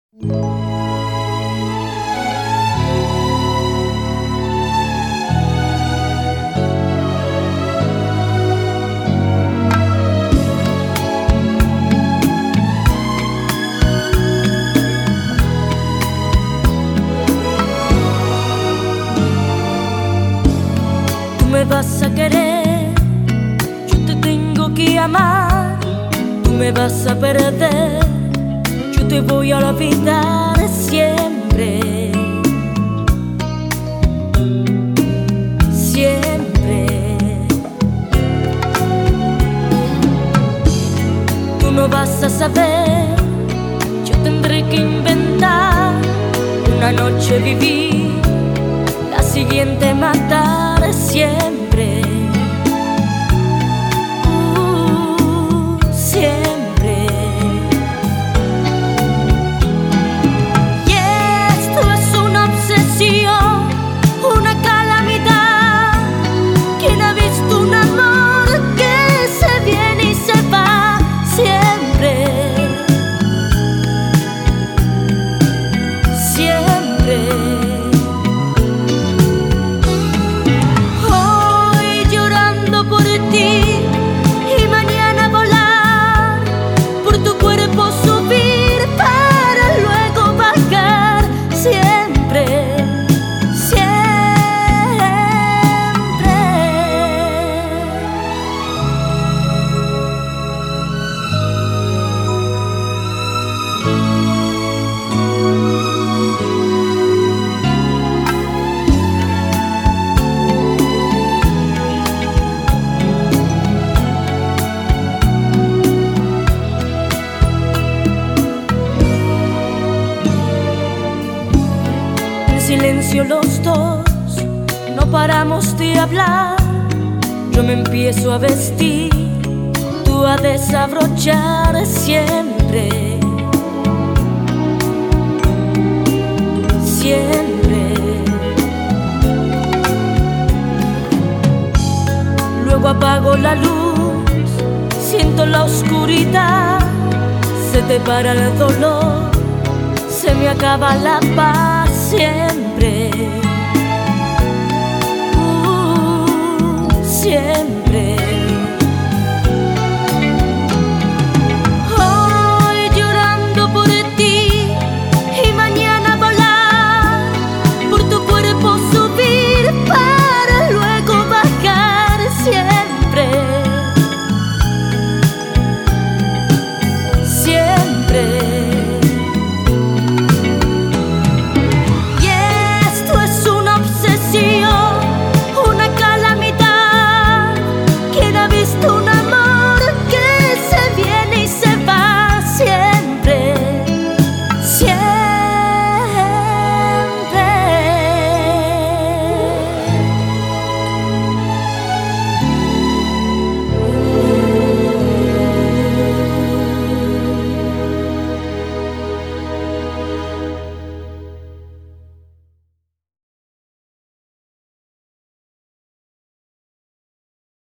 Tú me vas a querer, yo te tengo que amar. Tú me vas a perder, yo te voy a olvidar siempre. Siempre. Tú no vas a saber, yo tendré que inventar una noche vivir, la siguiente matar siempre. Siempre. Y esto es una obsesión, una calamidad. ¿Quién ha visto un amor que se viene y se va siempre? Siempre. Silencio los dos, no paramos de hablar. Yo me empiezo a vestir, tú a desabrochar siempre. Siempre. Luego apago la luz, siento la oscuridad, se te para el dolor, se me acaba la paz siempre. Siempre.